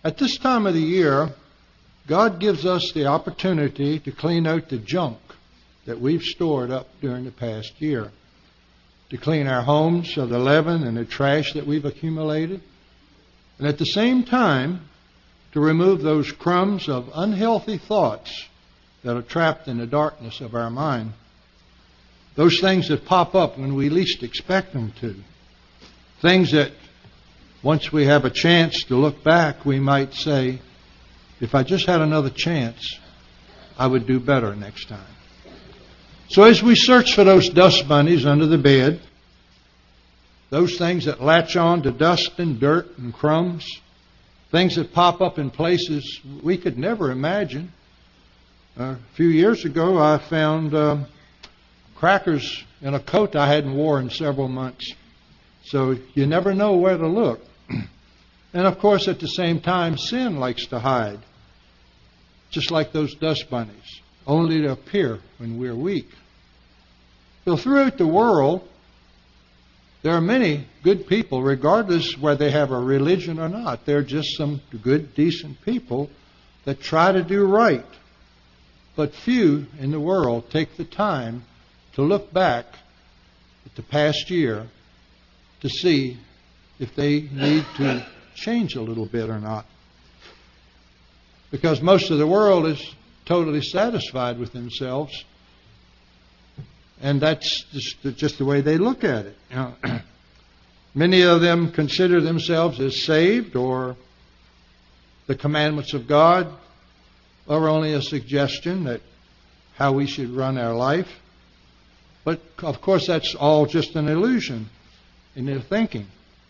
At this time of the year, God gives us the opportunity to clean out the junk that we've stored up during the past year, to clean our homes of the leaven and the trash that we've accumulated, and at the same time, to remove those crumbs of unhealthy thoughts that are trapped in the darkness of our mind. Those things that pop up when we least expect them to. Things that once we have a chance to look back, we might say, if I just had another chance, I would do better next time. So as we search for those dust bunnies under the bed, those things that latch on to dust and dirt and crumbs, things that pop up in places we could never imagine. A few years ago, I found crackers in a coat I hadn't worn in several months. So you never know where to look. And of course, at the same time, sin likes to hide, just like those dust bunnies, only to appear when we're weak. So throughout the world, there are many good people, regardless whether they have a religion or not. They're just some good, decent people that try to do right. But few in the world take the time to look back at the past year to see if they need to change a little bit or not. Because most of the world is totally satisfied with themselves, and that's just the way they look at it. You know, many of them consider themselves as saved, or the commandments of God are only a suggestion that how we should run our life. But of course, that's all just an illusion in their thinking,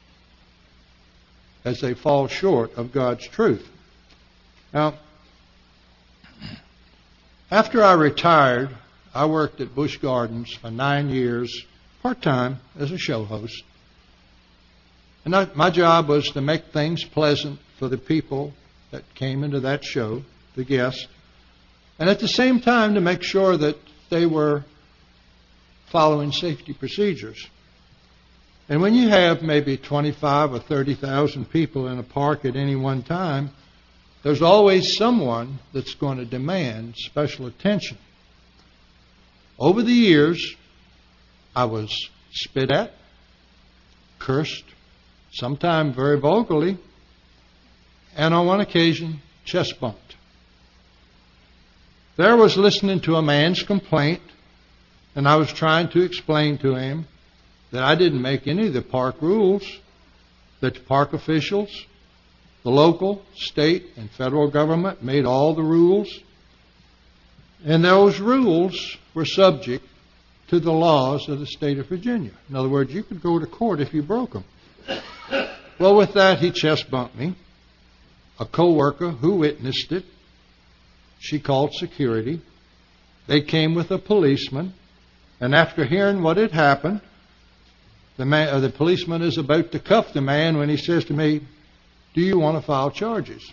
as they fall short of God's truth. Now, after I retired, I worked at Busch Gardens for 9 years, part-time, as a show host. And my job was to make things pleasant for the people that came into that show, the guests, and at the same time to make sure that they were following safety procedures. And when you have maybe 25 or 30,000 people in a park at any one time, there's always someone that's going to demand special attention. Over the years, I was spit at, cursed, sometimes very vulgarly, and on one occasion, chest bumped. There I was listening to a man's complaint, and I was trying to explain to him that I didn't make any of the park rules, that the park officials, the local, state, and federal government made all the rules, and those rules were subject to the laws of the state of Virginia. In other words, you could go to court if you broke them. Well, with that, he chest bumped me. A co-worker who witnessed it, she called security. They came with a policeman, and after hearing what had happened, the policeman is about to cuff the man when he says to me, "Do you want to file charges?"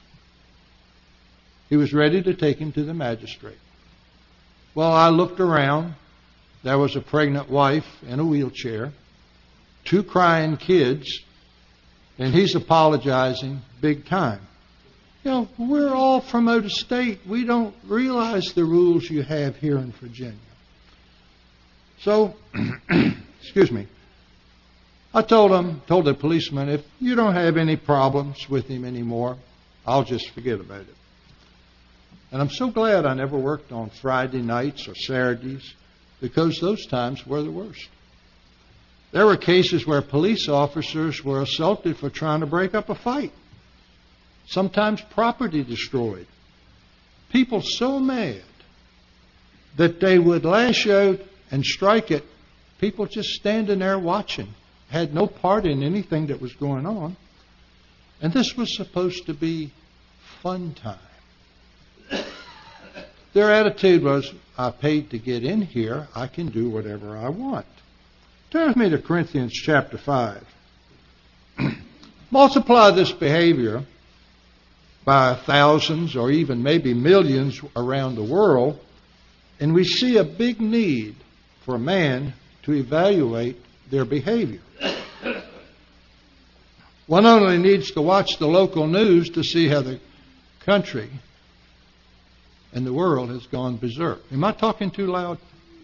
He was ready to take him to the magistrate. Well, I looked around. There was a pregnant wife in a wheelchair, 2 crying kids, and he's apologizing big time. You know, we're all from out of state. We don't realize the rules you have here in Virginia. So, excuse me, I told the policeman, if you don't have any problems with him anymore, I'll just forget about it. And I'm so glad I never worked on Friday nights or Saturdays, because those times were the worst. There were cases where police officers were assaulted for trying to break up a fight. Sometimes property destroyed. People so mad that they would lash out and strike at people just standing there watching, had no part in anything that was going on. And this was supposed to be fun time. Their attitude was, I paid to get in here, I can do whatever I want. Turn with me to Corinthians chapter 5. Multiply this behavior by thousands or even maybe millions around the world, and we see a big need for man to evaluate their behavior. One only needs to watch the local news to see how the country and the world has gone berserk. Am I talking too loud?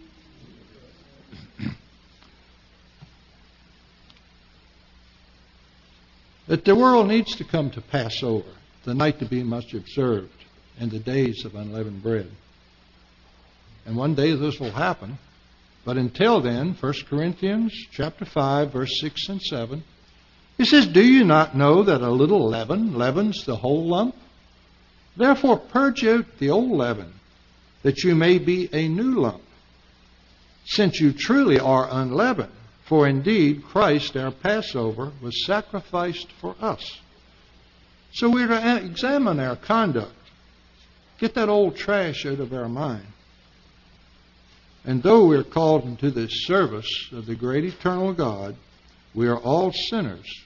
That the world needs to come to Passover, the night to be much observed, and the days of unleavened bread. And one day this will happen. But until then, 1 Corinthians chapter 5, verse 6 and 7, he says, "Do you not know that a little leaven leavens the whole lump? Therefore purge out the old leaven, that you may be a new lump, since you truly are unleavened. For indeed Christ, our Passover, was sacrificed for us." So we're to examine our conduct. Get that old trash out of our mind. And though we're called into the service of the great eternal God, we are all sinners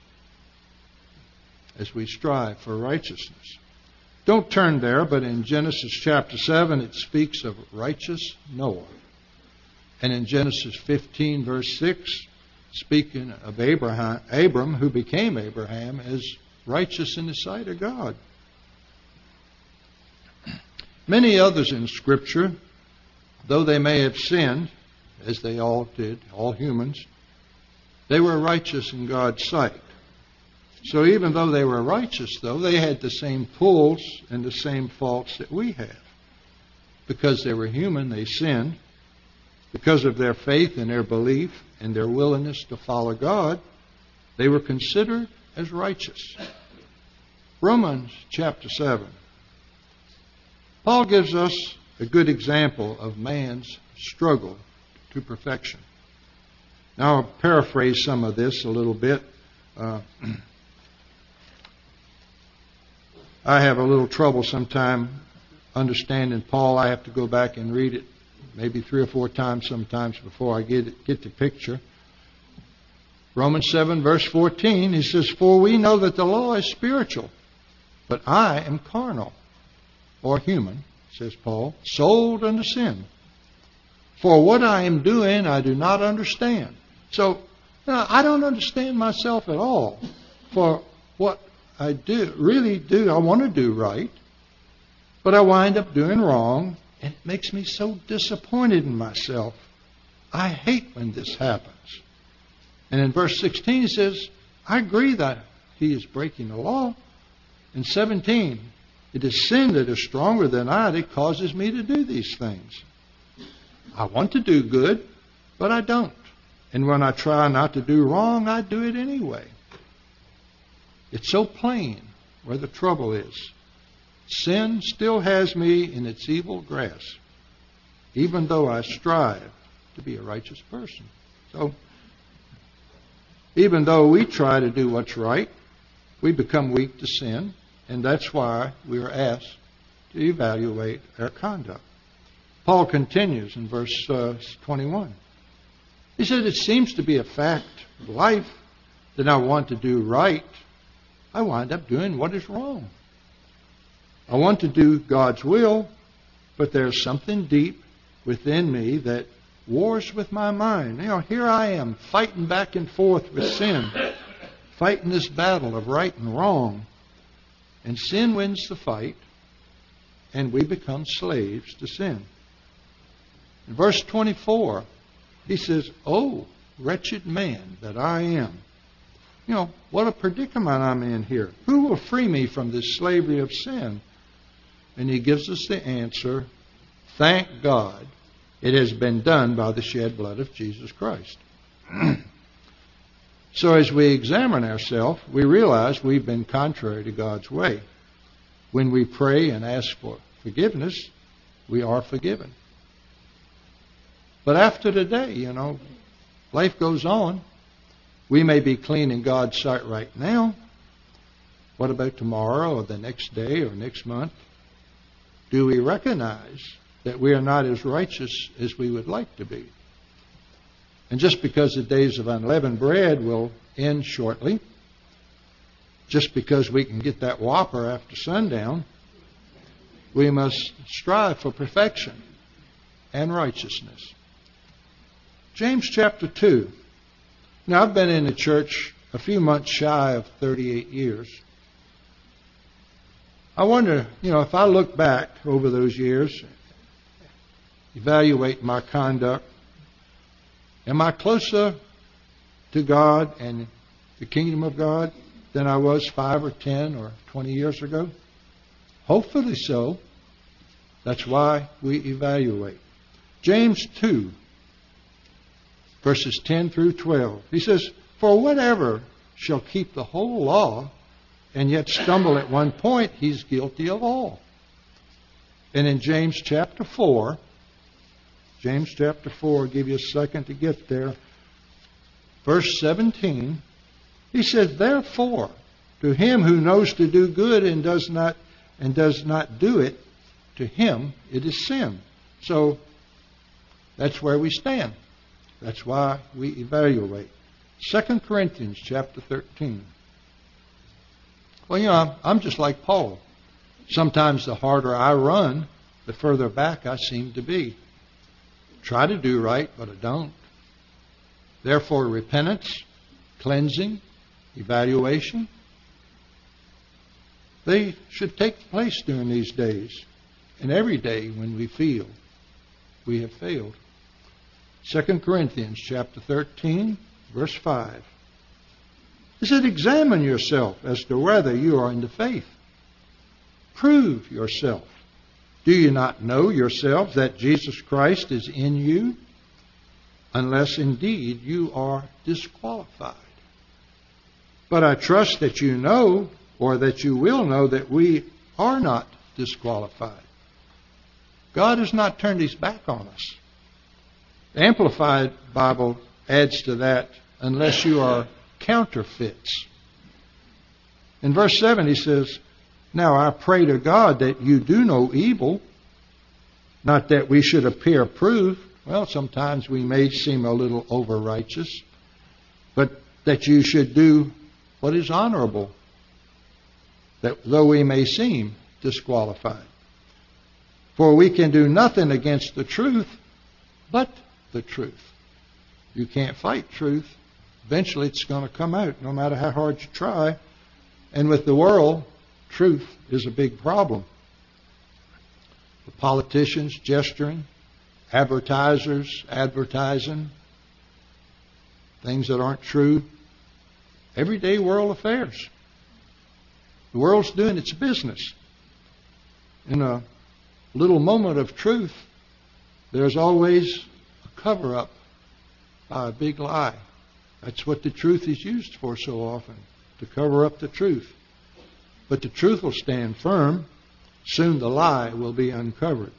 as we strive for righteousness. Don't turn there, but in Genesis chapter 7 it speaks of righteous Noah. And in Genesis 15 verse 6, speaking of Abram, who became Abraham, as righteous in the sight of God. Many others in Scripture, though they may have sinned, as they all did, all humans, they were righteous in God's sight. So even though they were righteous, though, they had the same pulls and the same faults that we have. Because they were human, they sinned. Because of their faith and their belief and their willingness to follow God, they were considered as righteous. Romans chapter 7. Paul gives us a good example of man's struggle to perfection. Now I'll paraphrase some of this a little bit. I have a little trouble sometime understanding Paul. I have to go back and read it maybe 3 or 4 times sometimes before I get the picture. Romans 7 verse 14, he says, "For we know that the law is spiritual, but I am carnal," or human, says Paul, "sold unto sin. For what I am doing I do not understand." So I don't understand myself at all for what I really do. I want to do right, but I wind up doing wrong, and it makes me so disappointed in myself. I hate when this happens. And in verse 16 he says, I agree that he is breaking the law. In 17, it is sin that is stronger than I that causes me to do these things. I want to do good, but I don't. And when I try not to do wrong, I do it anyway. It's so plain where the trouble is. Sin still has me in its evil grasp, even though I strive to be a righteous person. So, even though we try to do what's right, we become weak to sin, and that's why we are asked to evaluate our conduct. Paul continues in verse 21. He said, "It seems to be a fact of life that I want to do right. I wind up doing what is wrong. I want to do God's will, but there's something deep within me that wars with my mind. Here I am fighting back and forth with sin, fighting this battle of right and wrong. And sin wins the fight, and we become slaves to sin." In verse 24, he says, "Oh, wretched man that I am." What a predicament I'm in here. Who will free me from this slavery of sin? And he gives us the answer, thank God it has been done by the shed blood of Jesus Christ. So as we examine ourselves, we realize we've been contrary to God's way. When we pray and ask for forgiveness, we are forgiven. But after today, life goes on. We may be clean in God's sight right now. What about tomorrow or the next day or next month? Do we recognize that we are not as righteous as we would like to be? And just because the days of unleavened bread will end shortly, just because we can get that Whopper after sundown, we must strive for perfection and righteousness. James chapter 2. Now, I've been in the church a few months shy of 38 years. I wonder, if I look back over those years, evaluate my conduct, am I closer to God and the kingdom of God than I was 5 or 10 or 20 years ago? Hopefully so. That's why we evaluate. James 2, verses 10 through 12. He says, "For whatever shall keep the whole law and yet stumble at one point, he's guilty of all." And in James chapter 4, I'll give you a second to get there, verse 17, he says, "Therefore, to him who knows to do good and does not do it, to him it is sin." So that's where we stand. That's why we evaluate. 2 Corinthians chapter 13. Well, I'm just like Paul. Sometimes the harder I run, the further back I seem to be. Try to do right, but I don't. Therefore, repentance, cleansing, evaluation, they should take place during these days and every day when we feel we have failed. 2 Corinthians chapter 13, verse 5. He said, "Examine yourself as to whether you are in the faith. Prove yourself. Do you not know yourselves that Jesus Christ is in you? Unless indeed you are disqualified. But I trust that you know, or that you will know, that we are not disqualified." God has not turned his back on us. The Amplified Bible adds to that, "unless you are counterfeits." In verse 7 he says, "Now I pray to God that you do no evil, not that we should appear approved." Well, sometimes we may seem a little over-righteous, but that you should do what is honorable, that though we may seem disqualified. For we can do nothing against the truth but the truth. You can't fight truth. Eventually it's going to come out, no matter how hard you try. And with the world, truth is a big problem. The politicians gesturing, advertisers advertising, things that aren't true. Everyday world affairs. The world's doing its business. In a little moment of truth, there's always a cover-up by a big lie. That's what the truth is used for so often, to cover up the truth. But the truth will stand firm. Soon the lie will be uncovered.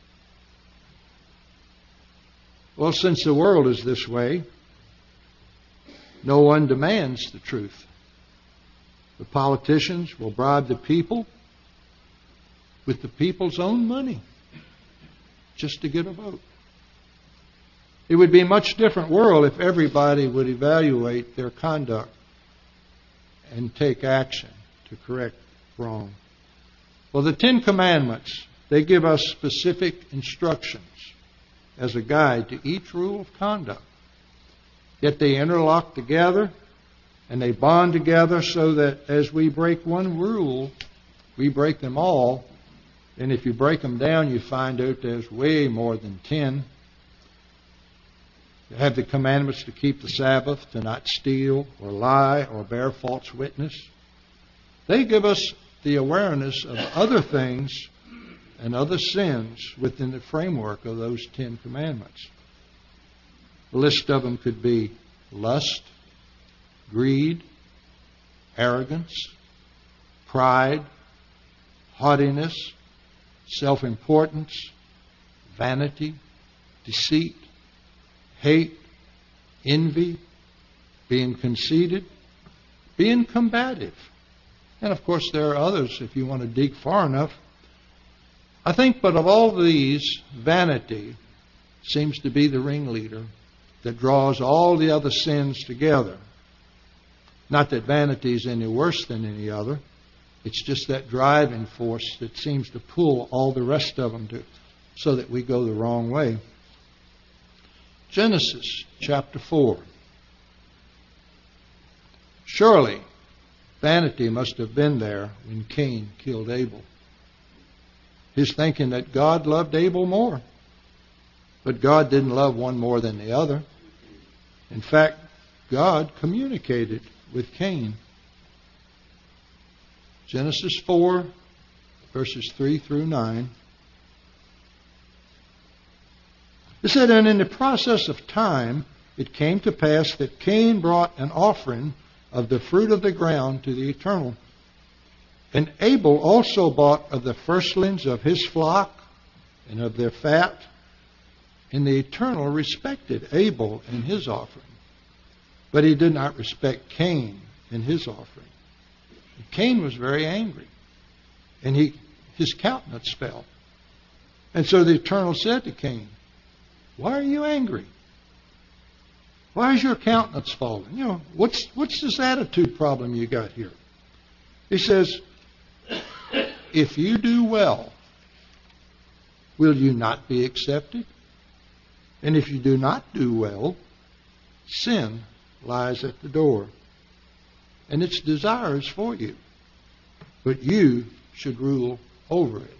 Well, since the world is this way, no one demands the truth. The politicians will bribe the people with the people's own money just to get a vote. It would be a much different world if everybody would evaluate their conduct and take action to correct wrong. Well, the 10 Commandments, they give us specific instructions as a guide to each rule of conduct. Yet they interlock together and they bond together so that as we break one rule, we break them all. And if you break them down, you find out there's way more than 10. You have the commandments to keep the Sabbath, to not steal or lie or bear false witness. They give us the awareness of other things and other sins within the framework of those 10 commandments. A list of them could be lust, greed, arrogance, pride, haughtiness, self-importance, vanity, deceit, hate, envy, being conceited, being combative. And of course there are others if you want to dig far enough. I think, but of all these, vanity seems to be the ringleader that draws all the other sins together. Not that vanity is any worse than any other. It's just that driving force that seems to pull all the rest of them so that we go the wrong way. Genesis chapter 4 Surely, vanity must have been there when Cain killed Abel. He's thinking that God loved Abel more. But God didn't love one more than the other. In fact, God communicated with Cain. Genesis 4, verses 3 through 9. It said, "And in the process of time, it came to pass that Cain brought an offering of the fruit of the ground to the Eternal. And Abel also brought of the firstlings of his flock and of their fat. And the Eternal respected Abel and his offering, but he did not respect Cain and his offering. And Cain was very angry, and his countenance fell. And so the Eternal said to Cain, 'Why are you angry? Why is your countenance fallen? What's this attitude problem you got here?' He says, 'If you do well, will you not be accepted? And if you do not do well, sin lies at the door, and its desires for you, but you should rule over it.'"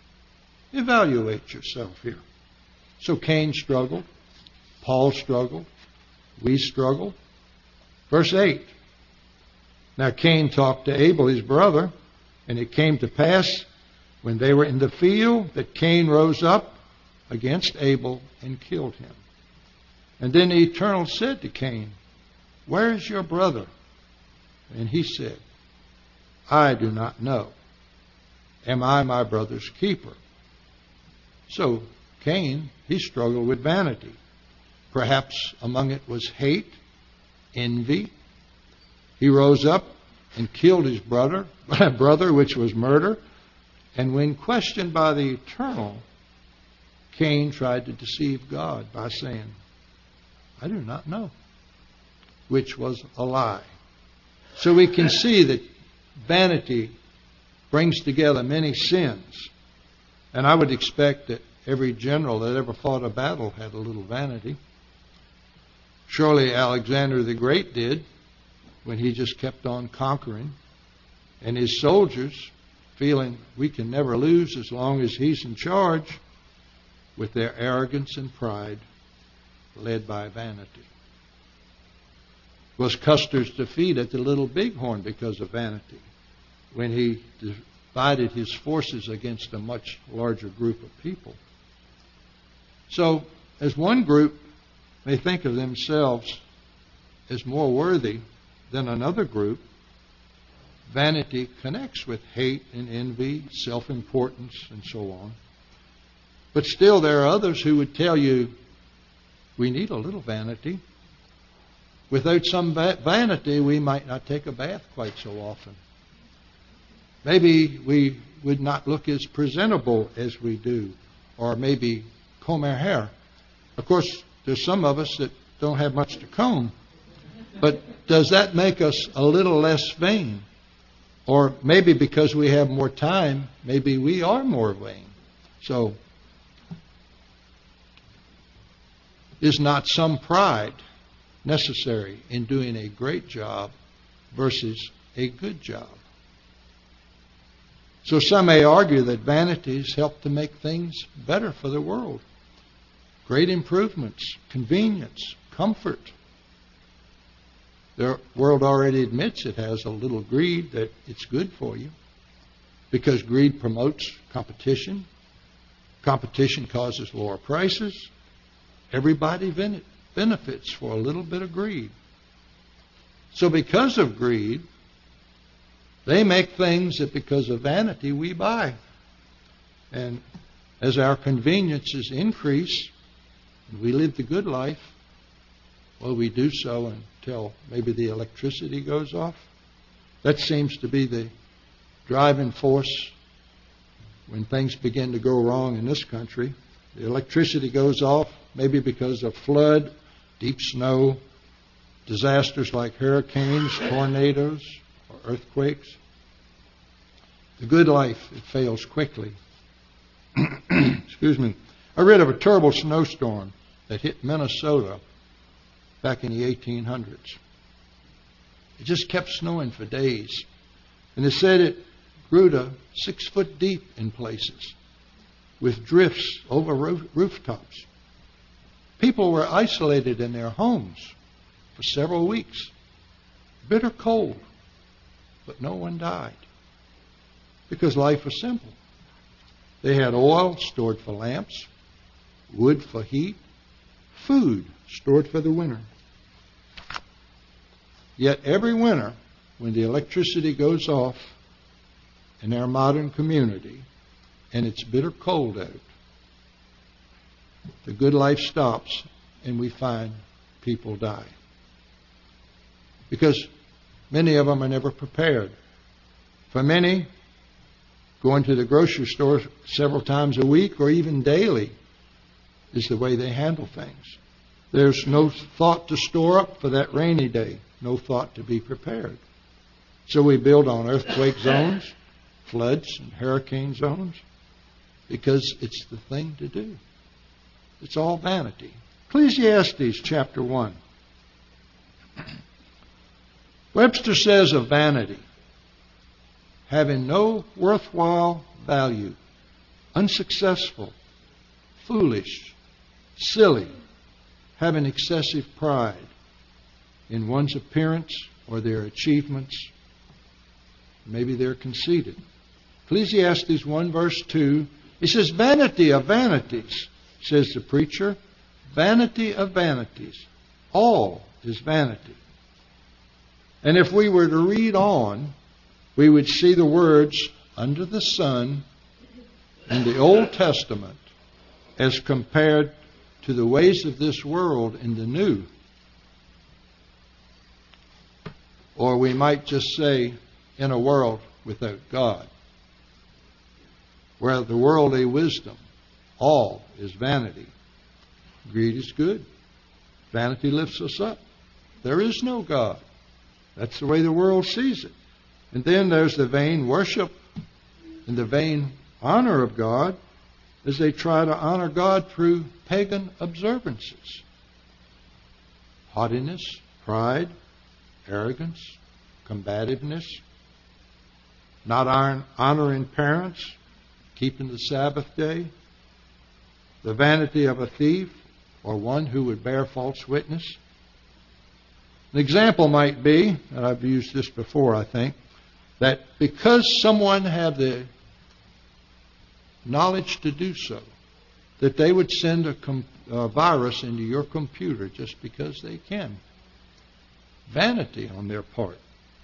Evaluate yourself here. So Cain struggled. Paul struggled. We struggle. Verse 8. "Now Cain talked to Abel his brother, and it came to pass when they were in the field that Cain rose up against Abel and killed him. And then the Eternal said to Cain, 'Where is your brother?' And he said, 'I do not know. Am I my brother's keeper?' So Cain, he struggled with vanity. Perhaps among it was hate, envy. He rose up and killed his brother, which was murder. And when questioned by the Eternal, Cain tried to deceive God by saying, 'I do not know,' which was a lie. So we can see that vanity brings together many sins. And I would expect that every general that ever fought a battle had a little vanity. Surely Alexander the Great did, when he just kept on conquering. And his soldiers, feeling we can never lose as long as he's in charge, with their arrogance and pride, led by vanity. Was Custer's defeat at the Little Bighorn because of vanity, when he divided his forces against a much larger group of people? So, as one group may think of themselves as more worthy than another group, vanity connects with hate and envy, self-importance, and so on. But still, there are others who would tell you, we need a little vanity. Without some vanity, we might not take a bath quite so often. Maybe we would not look as presentable as we do, or maybe comb our hair. Of course, there's some of us that don't have much to comb, but does that make us a little less vain? Or maybe because we have more time, maybe we are more vain. So, is not some pride necessary in doing a great job versus a good job? So some may argue that vanities help to make things better for the world. Great improvements, convenience, comfort. The world already admits it has a little greed, that it's good for you, because greed promotes competition. Competition causes lower prices. Everybody benefits for a little bit of greed. So because of greed, they make things that because of vanity we buy. And as our conveniences increase, and we live the good life, well, we do so until maybe the electricity goes off. That seems to be the driving force when things begin to go wrong in this country. The electricity goes off, maybe because of flood, deep snow, disasters like hurricanes, tornadoes, or earthquakes. The good life, it fails quickly. Excuse me. I read of a terrible snowstorm that hit Minnesota back in the 1800s. It just kept snowing for days. And they said it grew to 6 foot deep in places with drifts over rooftops. People were isolated in their homes for several weeks. Bitter cold, but no one died because life was simple. They had oil stored for lamps, wood for heat, food stored for the winter. Yet every winter, when the electricity goes off in our modern community and it's bitter cold out, the good life stops and we find people die. Because many of them are never prepared. For many, going to the grocery store several times a week or even daily is the way they handle things. There's no thought to store up for that rainy day, no thought to be prepared. So we build on earthquake zones, floods, and hurricane zones because it's the thing to do. It's all vanity. Ecclesiastes chapter 1. Webster says of vanity, having no worthwhile value, unsuccessful, foolish, silly, having excessive pride in one's appearance or their achievements. Maybe they're conceited. Ecclesiastes 1 verse 2, he says, vanity of vanities, says the preacher, vanity of vanities. All is vanity. And if we were to read on, we would see the words under the sun in the Old Testament as compared to the ways of this world in the New. Or we might just say, in a world without God, where the worldly wisdom, all is vanity. Greed is good. Vanity lifts us up. There is no God. That's the way the world sees it. And then there's the vain worship and the vain honor of God as they try to honor God through pagan observances. Haughtiness, pride, arrogance, combativeness, not honoring parents, keeping the Sabbath day, the vanity of a thief or one who would bear false witness. An example might be, and I've used this before, I think, that because someone had the knowledge to do so, that they would send a virus into your computer just because they can. Vanity on their part.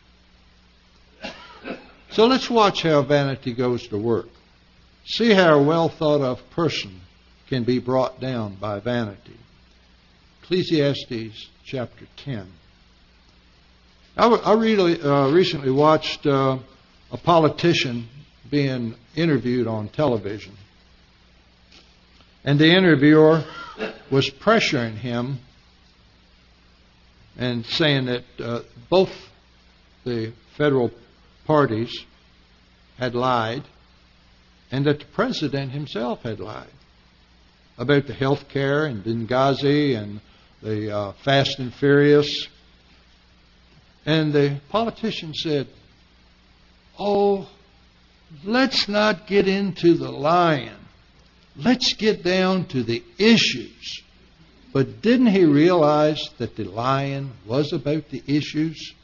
So let's watch how vanity goes to work. See how a well thought of person can be brought down by vanity. Ecclesiastes chapter 10. I recently watched a politician being interviewed on television. And the interviewer was pressuring him and saying that both the federal parties had lied and that the president himself had lied about the health care in Benghazi and the Fast and Furious. And the politician said, oh, let's not get into the lying. Let's get down to the issues. But didn't he realize that the lying was about the issues?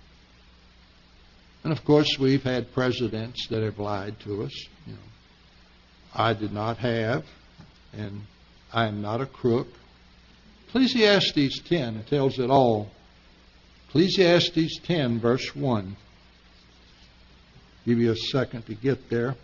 And of course, we've had presidents that have lied to us. You know, I did not have, and I am not a crook. Ecclesiastes 10 tells it all. Ecclesiastes 10, verse 1. Give you a second to get there.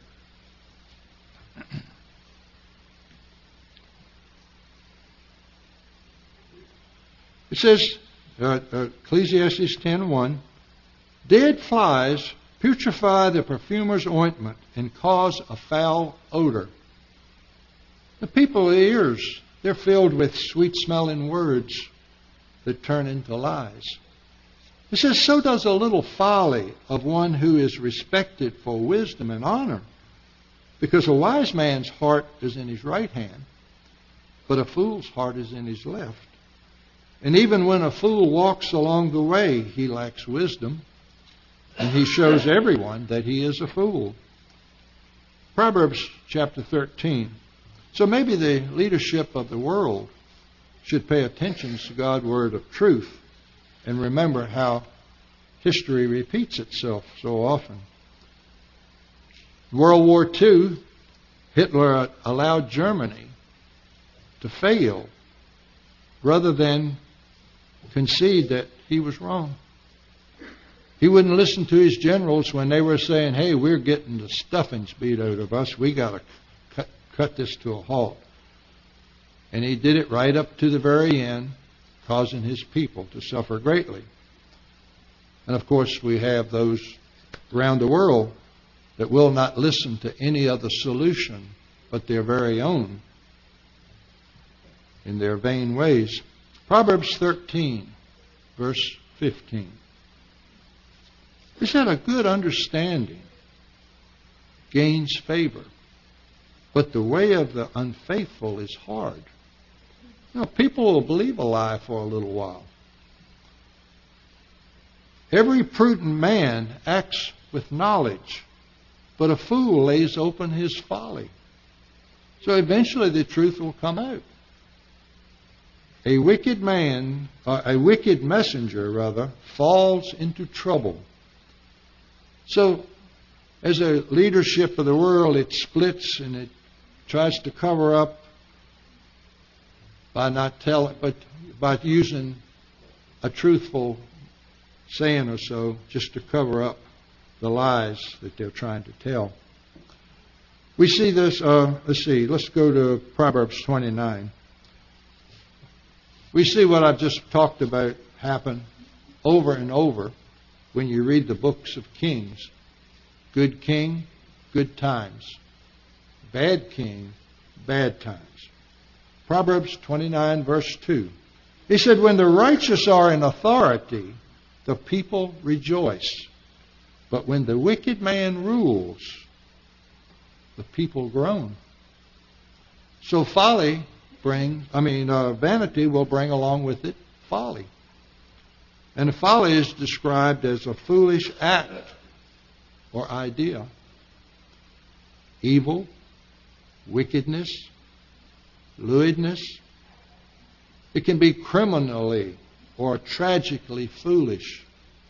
It says, Ecclesiastes 10:1, dead flies putrefy the perfumer's ointment and cause a foul odor. The people's ears, they're filled with sweet-smelling words that turn into lies. It says, so does a little folly of one who is respected for wisdom and honor, because a wise man's heart is in his right hand, but a fool's heart is in his left. And even when a fool walks along the way, he lacks wisdom, and he shows everyone that he is a fool. Proverbs chapter 13. So maybe the leadership of the world should pay attention to God's word of truth and remember how history repeats itself so often. World War II, Hitler allowed Germany to fail rather than concede that he was wrong. He wouldn't listen to his generals when they were saying, hey, we're getting the stuffings beat out of us. We got to cut this to a halt. And he did it right up to the very end, causing his people to suffer greatly. And of course, we have those around the world that will not listen to any other solution but their very own in their vain ways. Proverbs 13, verse 15. Is that a good understanding gains favor, but the way of the unfaithful is hard. You know, people will believe a lie for a little while. Every prudent man acts with knowledge, but a fool lays open his folly. So eventually the truth will come out. A wicked messenger, falls into trouble. So, as a leadership of the world, it splits and it tries to cover up by not telling, but by using a truthful saying or so, just to cover up the lies that they're trying to tell. We see this. Let's go to Proverbs 29. We see what I've just talked about happen over and over when you read the books of Kings. Good king, good times. Bad king, bad times. Proverbs 29, verse 2. He said, when the righteous are in authority, the people rejoice. But when the wicked man rules, the people groan. So vanity will bring along with it folly. And folly is described as a foolish act or idea. Evil, wickedness, lewdness. It can be criminally or tragically foolish.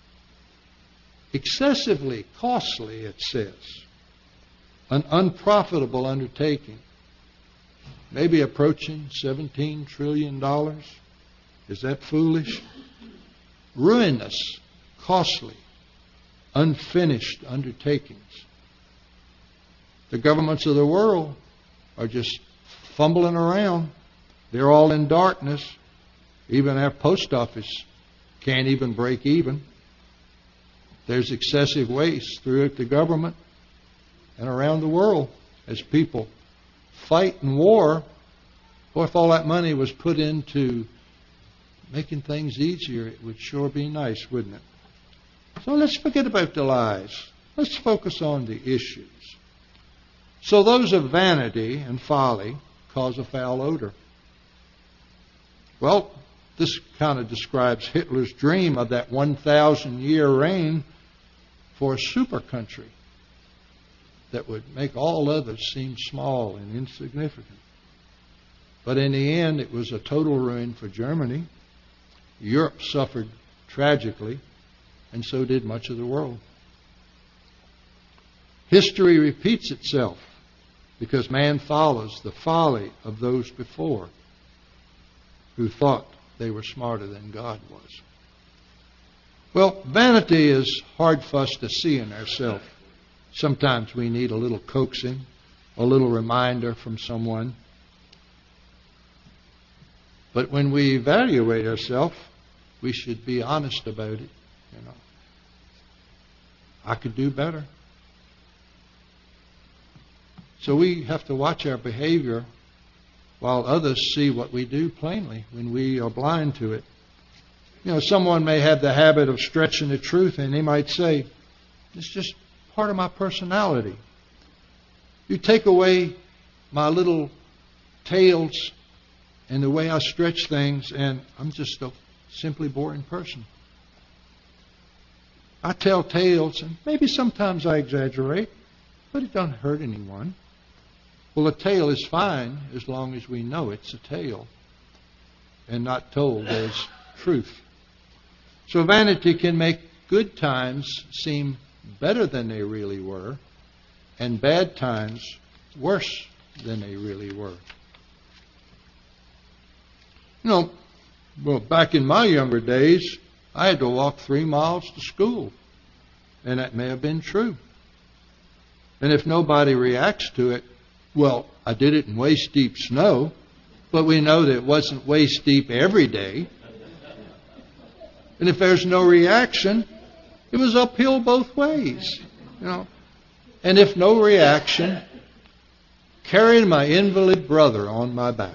Excessively costly, it says. An unprofitable undertaking. Maybe approaching $17 trillion. Is that foolish? Ruinous, costly, unfinished undertakings. The governments of the world are just fumbling around. They're all in darkness. Even our post office can't even break even. There's excessive waste throughout the government and around the world as people fight and war. Boy, if all that money was put into making things easier, it would sure be nice, wouldn't it? So let's forget about the lies. Let's focus on the issues. So those of vanity and folly cause a foul odor. Well, this kind of describes Hitler's dream of that 1,000-year reign for a super country that would make all others seem small and insignificant. But in the end, it was a total ruin for Germany. Europe suffered tragically, and so did much of the world. History repeats itself because man follows the folly of those before who thought they were smarter than God was. Well, vanity is hard for us to see in ourselves. Sometimes we need a little coaxing, a little reminder from someone. But when we evaluate ourselves, we should be honest about it. I could do better. So we have to watch our behavior while others see what we do plainly when we are blind to it. Someone may have the habit of stretching the truth, and they might say, it's just part of my personality. You take away my little tales and the way I stretch things, and I'm just a simply boring person. I tell tales, and maybe sometimes I exaggerate, but it doesn't hurt anyone. Well, a tale is fine as long as we know it's a tale and not told as truth. So vanity can make good times seem better than they really were, and bad times worse than they really were. Well, back in my younger days, I had to walk 3 miles to school, and that may have been true. And if nobody reacts to it, well, I did it in waist-deep snow, but we know that it wasn't waist-deep every day. And if there's no reaction, it was uphill both ways, And if no reaction, carrying my invalid brother on my back.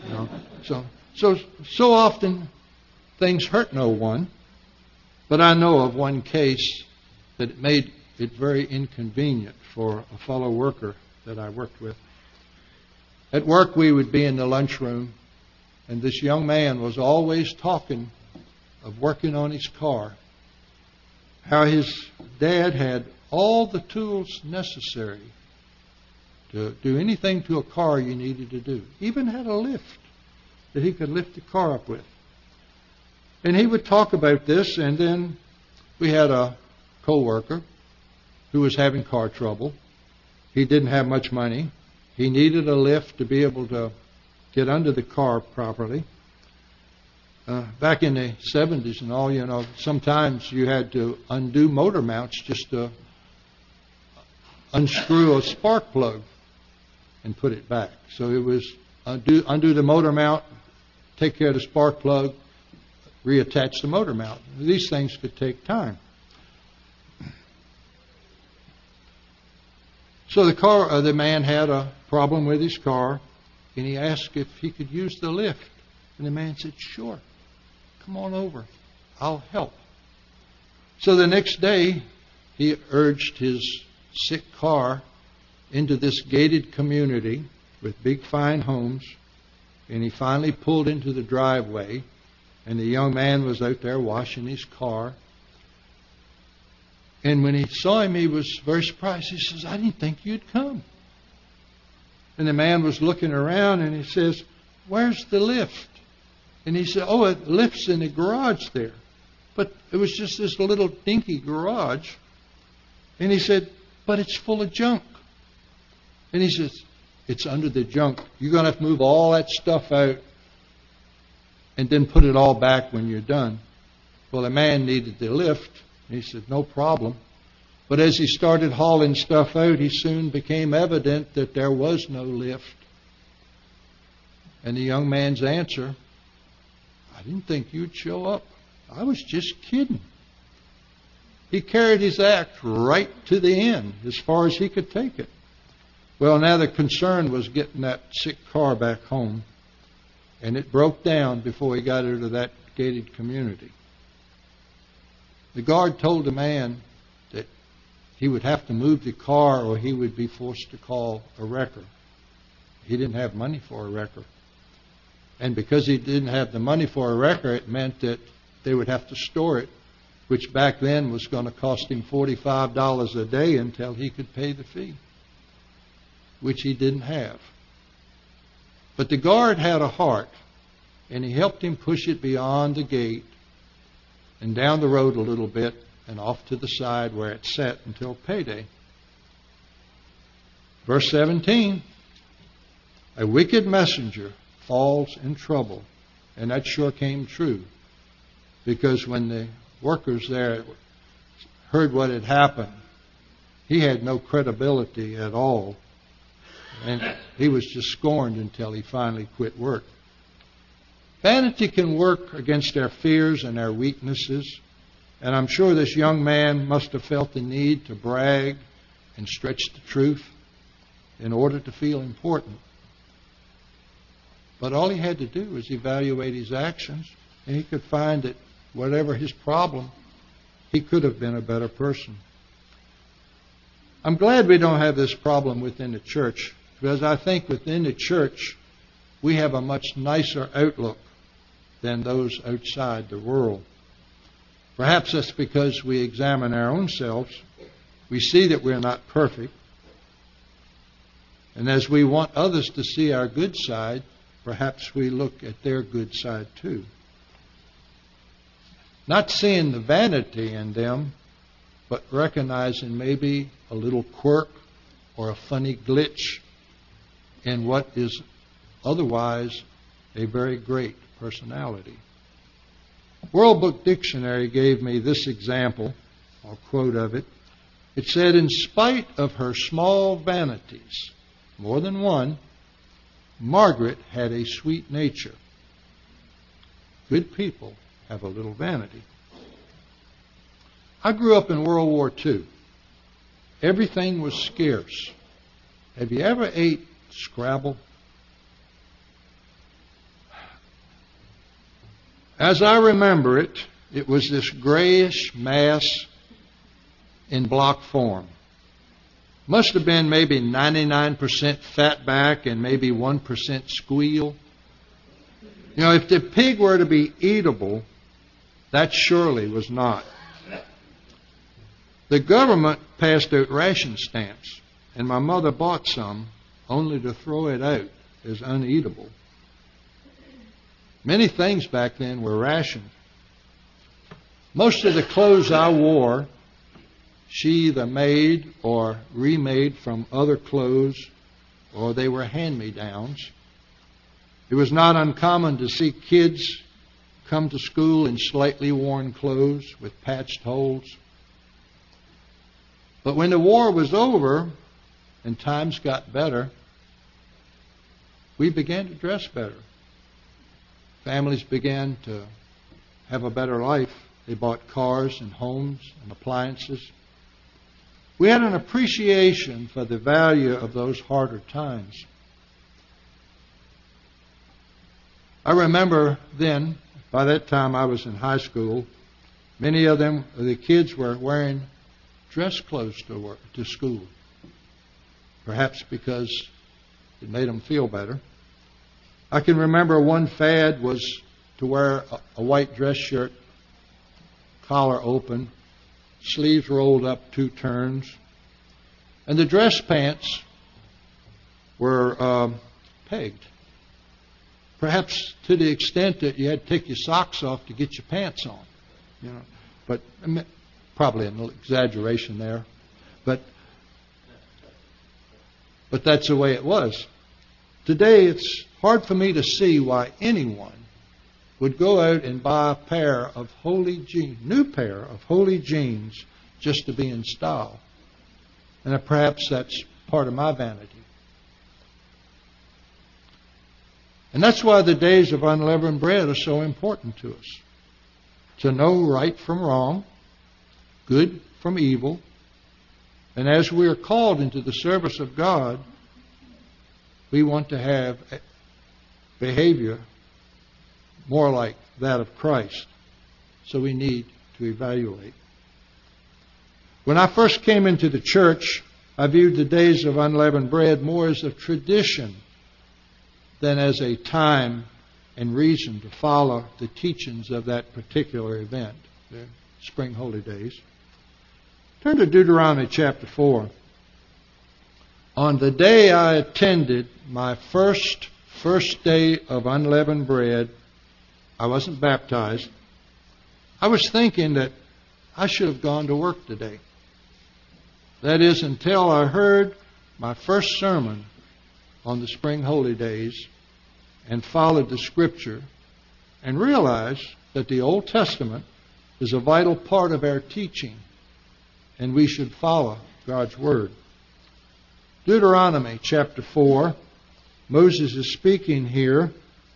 So often things hurt no one, but I know of one case that it made it very inconvenient for a fellow worker that I worked with. At work, we would be in the lunchroom, and this young man was always talking of working on his car, how his dad had all the tools necessary to do anything to a car you needed to do. Even had a lift that he could lift the car up with. And he would talk about this, and then we had a co-worker who was having car trouble. He didn't have much money. He needed a lift to be able to get under the car properly. Back in the 70s and all, sometimes you had to undo motor mounts just to unscrew a spark plug and put it back. So it was undo the motor mount, take care of the spark plug, reattach the motor mount. These things could take time. So the man had a problem with his car, and he asked if he could use the lift. And the man said, "Sure, come on over. I'll help." So the next day, he urged his sick car into this gated community with big fine homes, and he finally pulled into the driveway, and the young man was out there washing his car. And when he saw him, he was very surprised. He says, "I didn't think you'd come." And the man was looking around, and he says, "Where's the lift?" And he said, "Oh, the lift's in the garage there." But it was just this little dinky garage. And he said, "But it's full of junk." And he says, "It's under the junk. You're going to have to move all that stuff out and then put it all back when you're done." Well, the man needed the lift. And he said, "No problem." But as he started hauling stuff out, he soon became evident that there was no lift. And the young man's answer, "I didn't think you'd show up. I was just kidding." He carried his act right to the end, as far as he could take it. Well, now the concern was getting that sick car back home, and it broke down before he got into that gated community. The guard told the man that he would have to move the car or he would be forced to call a wrecker. He didn't have money for a wrecker. And because he didn't have the money for a wrecker, it meant that they would have to store it, which back then was going to cost him $45 a day until he could pay the fee, which he didn't have. But the guard had a heart, and he helped him push it beyond the gate and down the road a little bit and off to the side where it sat until payday. Verse 17, a wicked messenger falls in trouble. And that sure came true, because when the workers there heard what had happened, he had no credibility at all, and he was just scorned until he finally quit work. Vanity can work against our fears and our weaknesses, and I'm sure this young man must have felt the need to brag and stretch the truth in order to feel important. But all he had to do was evaluate his actions, and he could find that whatever his problem, he could have been a better person. I'm glad we don't have this problem within the church, because I think within the church we have a much nicer outlook than those outside the world. Perhaps that's because we examine our own selves. We see that we're not perfect. And as we want others to see our good side, perhaps we look at their good side too. Not seeing the vanity in them, but recognizing maybe a little quirk or a funny glitch in what is otherwise a very great personality. World Book Dictionary gave me this example. I'll quote of it. It said, in spite of her small vanities, more than one, Margaret had a sweet nature. Good people have a little vanity. I grew up in World War II. Everything was scarce. Have you ever ate Scrabble? As I remember it, it was this grayish mass in block form. Must have been maybe 99% fatback and maybe 1% squeal. You know, if the pig were to be eatable, that surely was not. The government passed out ration stamps, and my mother bought some only to throw it out as uneatable. Many things back then were rationed. Most of the clothes I wore, she either made or remade from other clothes, or they were hand-me-downs. It was not uncommon to see kids come to school in slightly worn clothes with patched holes. But when the war was over and times got better, we began to dress better. Families began to have a better life. They bought cars and homes and appliances. We had an appreciation for the value of those harder times. I remember then, by that time I was in high school, many of them, the kids were wearing dress clothes to school. Perhaps because it made them feel better. I can remember one fad was to wear a white dress shirt, collar open, sleeves rolled up 2 turns, and the dress pants were pegged. Perhaps to the extent that you had to take your socks off to get your pants on, you know. But probably an exaggeration there, but that's the way it was. Today, it's hard for me to see why anyone would go out and buy a pair of new pair of holy jeans just to be in style. And perhaps that's part of my vanity. And that's why the days of unleavened bread are so important to us. To know right from wrong, good from evil, and as we are called into the service of God, we want to have behavior more like that of Christ. So we need to evaluate. When I first came into the church, I viewed the days of unleavened bread more as a tradition than as a time and reason to follow the teachings of that particular event, the Spring Holy Days. Turn to Deuteronomy chapter 4. On the day I attended my first day of unleavened bread, I wasn't baptized. I was thinking that I should have gone to work today. That is, until I heard my first sermon on the Spring Holy Days and followed the Scripture and realized that the Old Testament is a vital part of our teaching and we should follow God's Word. Deuteronomy chapter 4, Moses is speaking here.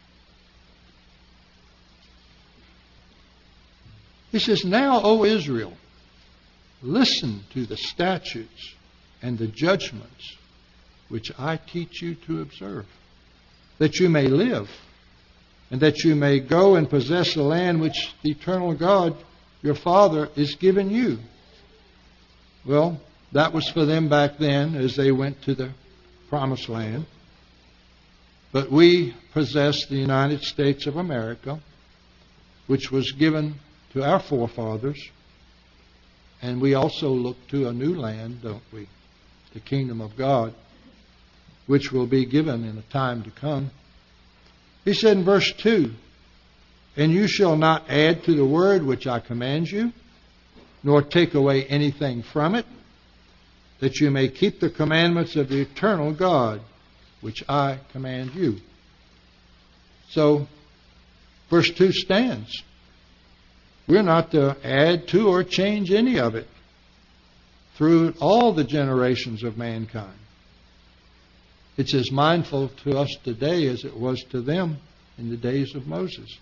He says, "Now, O Israel, listen to the statutes and the judgments which I teach you to observe, that you may live, and that you may go and possess the land which the eternal God, your Father, is giving you." Well, that was for them back then as they went to the promised land. But we possess the United States of America, which was given to our forefathers. And we also look to a new land, don't we? The kingdom of God, which will be given in a time to come. He said in verse 2, "And you shall not add to the word which I command you, nor take away anything from it, that you may keep the commandments of the eternal God, which I command you." So, verse 2 stands. We're not to add to or change any of it through all the generations of mankind. It's as mindful to us today as it was to them in the days of Moses.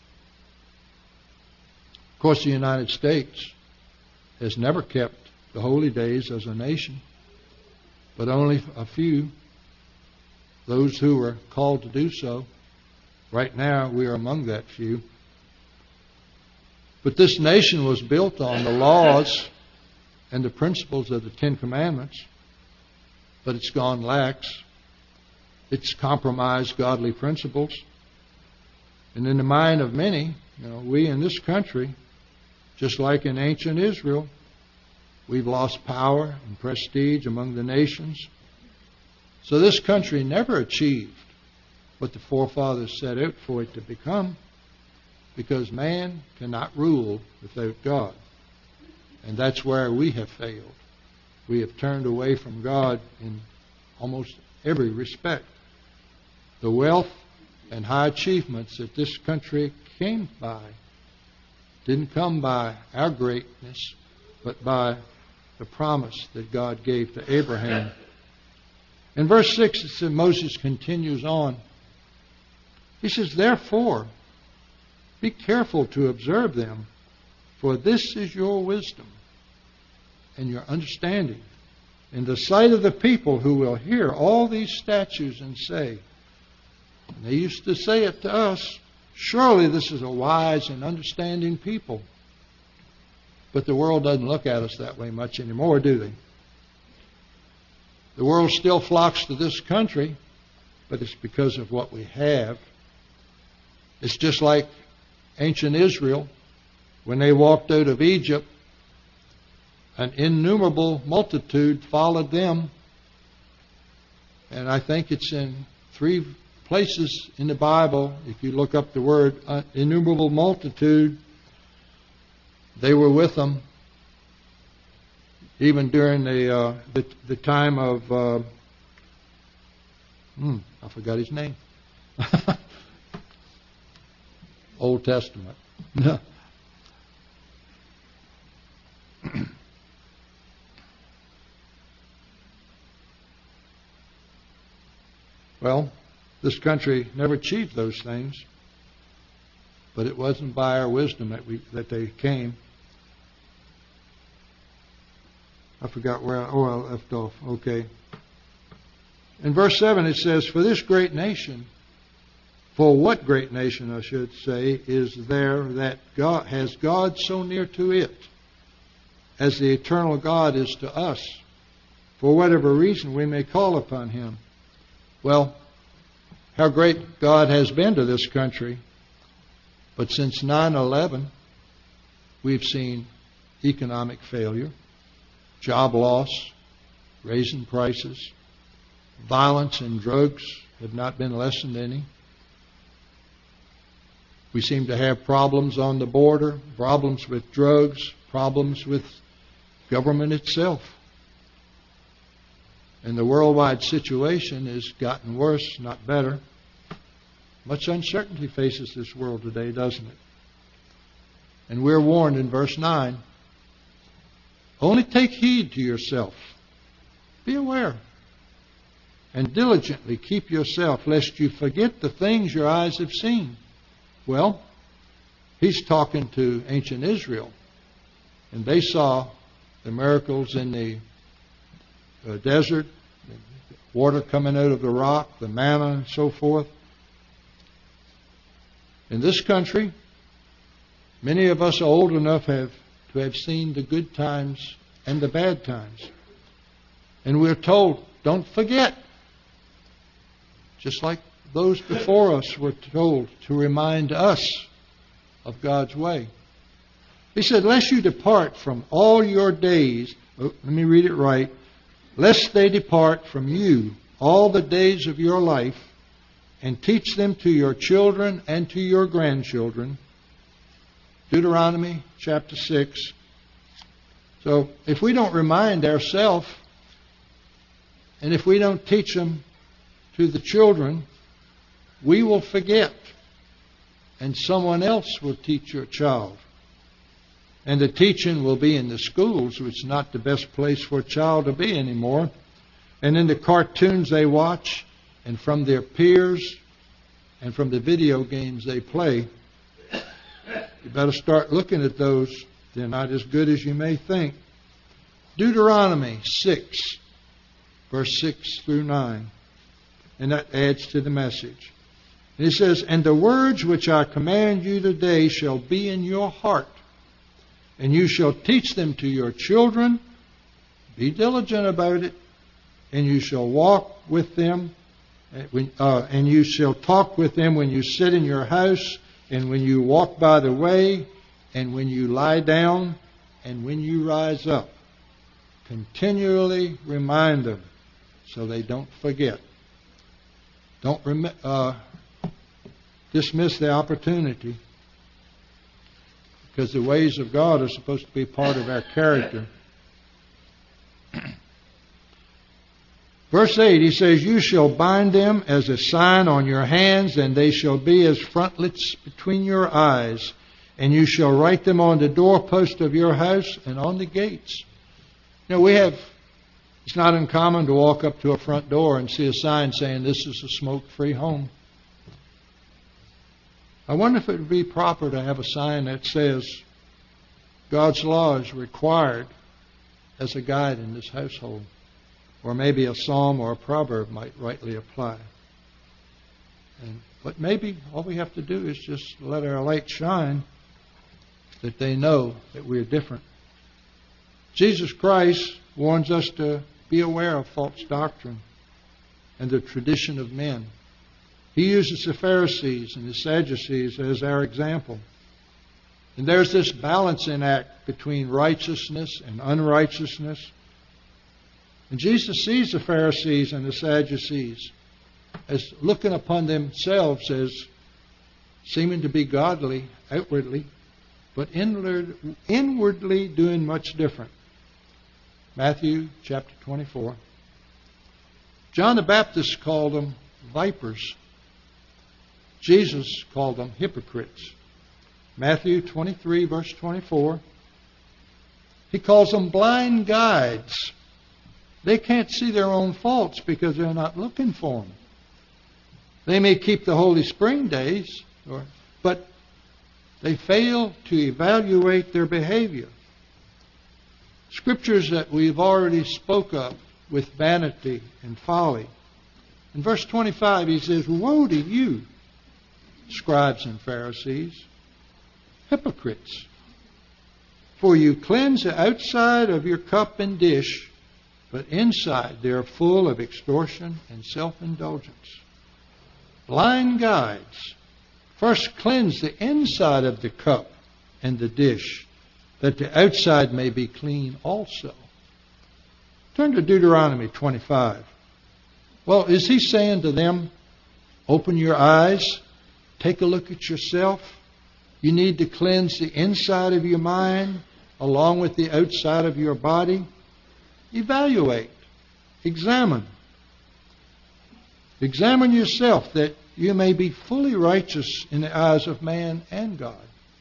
Of course, the United States has never kept the holy days as a nation, but only a few, those who were called to do so. Right now, we are among that few. But this nation was built on the laws and the principles of the Ten Commandments, but it's gone lax. It's compromised godly principles. And in the mind of many, we in this country, just like in ancient Israel, we've lost power and prestige among the nations. So this country never achieved what the forefathers set out for it to become, because man cannot rule without God. And that's where we have failed. We have turned away from God in almost every respect. The wealth and high achievements that this country came by didn't come by our greatness, but by the promise that God gave to Abraham. In verse 6, it says, Moses continues on. He says, "Therefore, be careful to observe them, for this is your wisdom and your understanding in the sight of the people who will hear all these statutes and say," and they used to say it to us, "Surely this is a wise and understanding people." But the world doesn't look at us that way much anymore, do they? The world still flocks to this country, but it's because of what we have. It's just like ancient Israel, when they walked out of Egypt, an innumerable multitude followed them. And I think it's in 3 places in the Bible, if you look up the word innumerable multitude, they were with them. Even during the time of, I forgot his name. Old Testament. Well, this country never achieved those things, but it wasn't by our wisdom that they came. I forgot where I left off. Okay. In verse 7 it says, "For this great nation," for what great nation, I should say, "is there that has God so near to it, as the eternal God is to us, for whatever reason we may call upon him?" Well, how great God has been to this country. But since 9/11, we've seen economic failure, job loss, raising prices, violence and drugs have not been lessened any. We seem to have problems on the border, problems with drugs, problems with government itself. And the worldwide situation has gotten worse, not better. Much uncertainty faces this world today, doesn't it? And we're warned in verse 9, "Only take heed to yourself. Be aware. And diligently keep yourself, lest you forget the things your eyes have seen." Well, he's talking to ancient Israel. And they saw the miracles in the desert, water coming out of the rock, the manna and so forth. In this country, many of us are old enough to have seen the good times and the bad times. And we're told, don't forget. Just like those before us were told to remind us of God's way. He said, lest you depart from all your days, let me read it right, lest they depart from you all the days of your life, and teach them to your children and to your grandchildren. Deuteronomy chapter 6. So if we don't remind ourselves, and if we don't teach them to the children, we will forget, and someone else will teach your child. And the teaching will be in the schools, which is not the best place for a child to be anymore. And in the cartoons they watch, and from their peers, and from the video games they play. You better start looking at those. They're not as good as you may think. Deuteronomy 6, verse 6 through 9. And that adds to the message. And it says, and the words which I command you today shall be in your heart, and you shall teach them to your children. Be diligent about it. And you shall walk with them, and you shall talk with them when you sit in your house, and when you walk by the way, and when you lie down, and when you rise up. Continually remind them so they don't forget. Don't dismiss the opportunity, because the ways of God are supposed to be part of our character. Verse 8, he says, you shall bind them as a sign on your hands, and they shall be as frontlets between your eyes. And you shall write them on the doorpost of your house and on the gates. You know, it's not uncommon to walk up to a front door and see a sign saying this is a smoke-free home. I wonder if it would be proper to have a sign that says God's law is required as a guide in this household. Or maybe a psalm or a proverb might rightly apply. But maybe all we have to do is just let our light shine, that they know that we're different. Jesus Christ warns us to be aware of false doctrine and the tradition of men. He uses the Pharisees and the Sadducees as our example. And there's this balancing act between righteousness and unrighteousness. And Jesus sees the Pharisees and the Sadducees as looking upon themselves as seeming to be godly outwardly, but inwardly doing much different. Matthew chapter 24. John the Baptist called them vipers. Jesus called them hypocrites. Matthew 23, verse 24. He calls them blind guides. They can't see their own faults because they're not looking for them. They may keep the Holy Spring days, but they fail to evaluate their behavior. Scriptures that we've already spoke of with vanity and folly. In verse 25 he says, woe to you, scribes and Pharisees, hypocrites! For you cleanse the outside of your cup and dish, but inside they are full of extortion and self-indulgence. Blind guides, first cleanse the inside of the cup and the dish, that the outside may be clean also. Turn to Deuteronomy 25. Well, is he saying to them, open your eyes, take a look at yourself? You need to cleanse the inside of your mind along with the outside of your body. Evaluate. Examine. Examine yourself that you may be fully righteous in the eyes of man and God.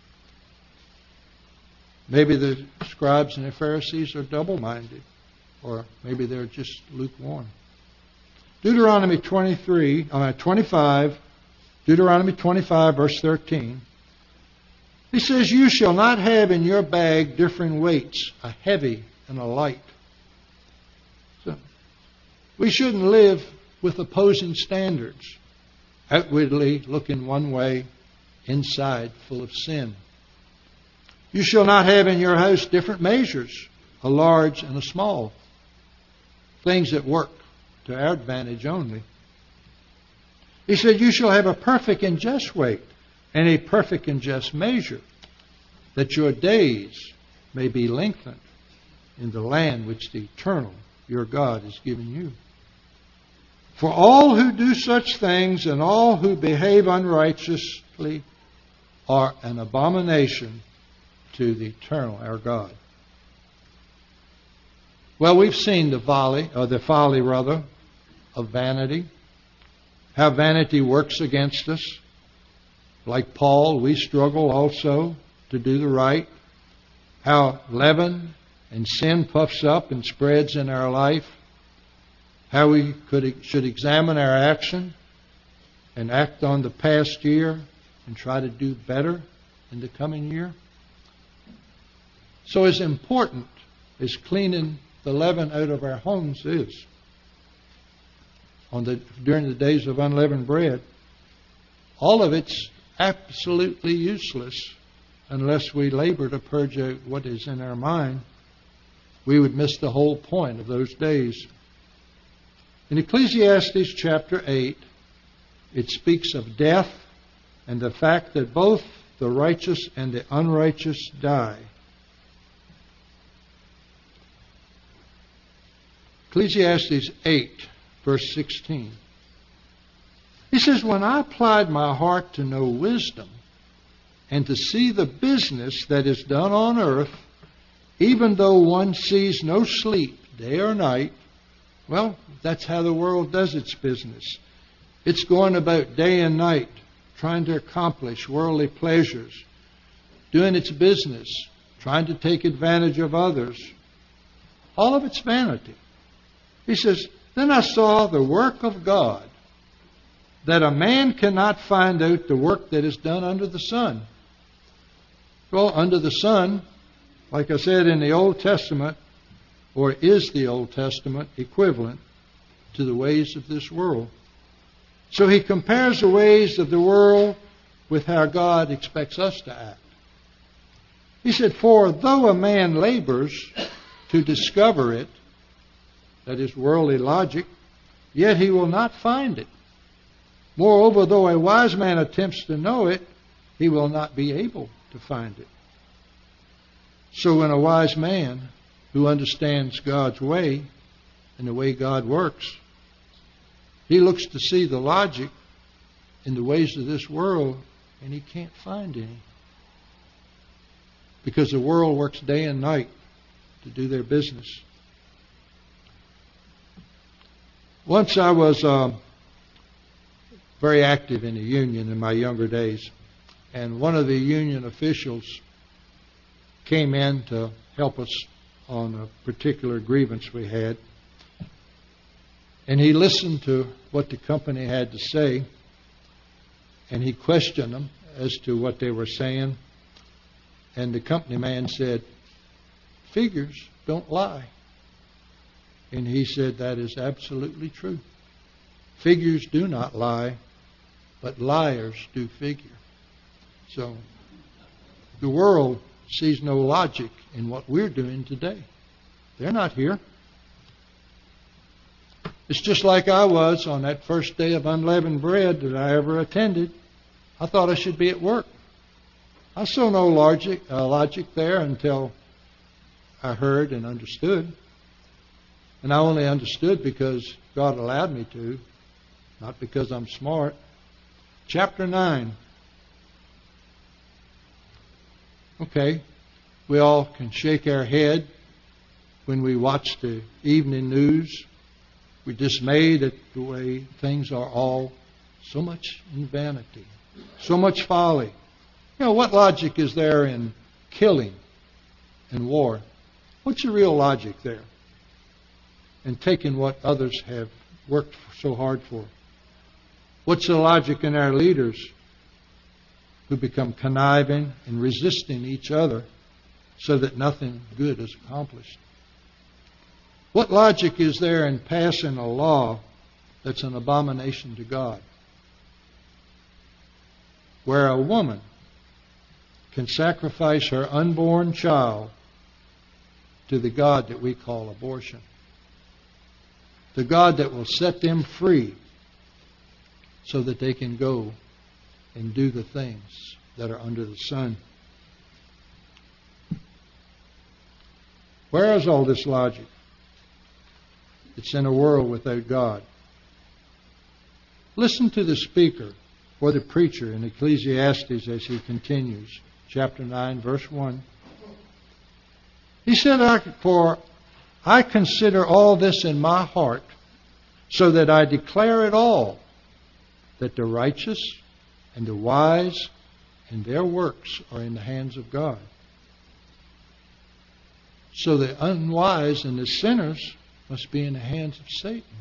Maybe the scribes and the Pharisees are double-minded, or maybe they're just lukewarm. Deuteronomy 25, Deuteronomy 25, verse 13. He says, you shall not have in your bag different weights, a heavy and a light. So, we shouldn't live with opposing standards, outwardly looking one way, inside full of sin. You shall not have in your house different measures, a large and a small, things that work to our advantage only. He said, you shall have a perfect and just weight and a perfect and just measure, that your days may be lengthened in the land which the eternal, your God, has given you. For all who do such things and all who behave unrighteously are an abomination to the eternal, our God. Well, we've seen the folly of vanity, how vanity works against us. Like Paul, we struggle also to do the right, how leaven and sin puffs up and spreads in our life, how we should examine our action and act on the past year and try to do better in the coming year. So as important as cleaning the leaven out of our homes is during the days of unleavened bread, all of it's absolutely useless unless we labor to purge out what is in our mind. We would miss the whole point of those days. In Ecclesiastes chapter 8, it speaks of death and the fact that both the righteous and the unrighteous die. Ecclesiastes 8, verse 16. He says, when I applied my heart to know wisdom and to see the business that is done on earth, even though one sees no sleep day or night, well, that's how the world does its business. It's going about day and night, trying to accomplish worldly pleasures, doing its business, trying to take advantage of others. All of it's vanity. He says, then I saw the work of God, that a man cannot find out the work that is done under the sun. Well, under the sun, like I said in the Old Testament, or is the Old Testament equivalent to the ways of this world. So he compares the ways of the world with how God expects us to act. He said, for though a man labors to discover it, that is worldly logic, yet he will not find it. Moreover, though a wise man attempts to know it, he will not be able to find it. So when a wise man who understands God's way and the way God works, he looks to see the logic in the ways of this world, and he can't find any. Because the world works day and night to do their business. Once I was very active in the union in my younger days, and one of the union officials came in to help us on a particular grievance we had. And he listened to what the company had to say, and he questioned them as to what they were saying. And the company man said, figures don't lie. And he said, that is absolutely true. Figures do not lie, but liars do figure. So the world sees no logic in what we're doing today. They're not here. It's just like I was on that first day of unleavened bread that I ever attended. I thought I should be at work. I saw no logic there until I heard and understood. And I only understood because God allowed me to, not because I'm smart. Chapter 9. Okay, we all can shake our head when we watch the evening news. We're dismayed at the way things are all so much in vanity, so much folly. You know, what logic is there in killing and war? What's the real logic there? And taking what others have worked so hard for. What's the logic in our leaders who become conniving and resisting each other so that nothing good is accomplished? What logic is there in passing a law that's an abomination to God, where a woman can sacrifice her unborn child to the God that we call abortion, the God that will set them free so that they can go and do the things that are under the sun. Where is all this logic? It's in a world without God. Listen to the speaker or the preacher in Ecclesiastes as he continues, chapter 9, verse 1. He said, "For I consider all this in my heart, so that I declare it all, that the righteous and the wise and their works are in the hands of God." So the unwise and the sinners must be in the hands of Satan.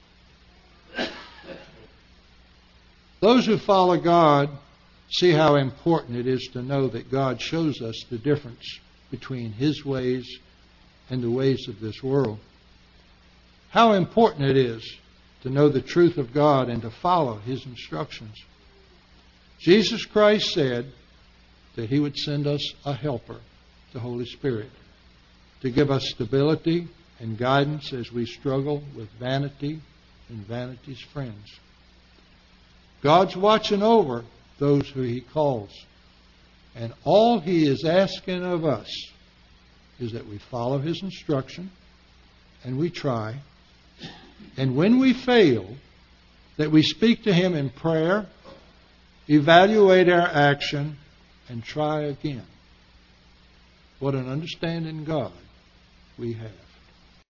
Those who follow God see how important it is to know that God shows us the difference between His ways and the ways of this world. How important it is to know the truth of God and to follow His instructions. Jesus Christ said that He would send us a helper, the Holy Spirit, to give us stability and guidance as we struggle with vanity and vanity's friends. God's watching over those who He calls. And all He is asking of us is that we follow His instruction and we try. And when we fail, that we speak to Him in prayer, evaluate our action, and try again. What an understanding God we have.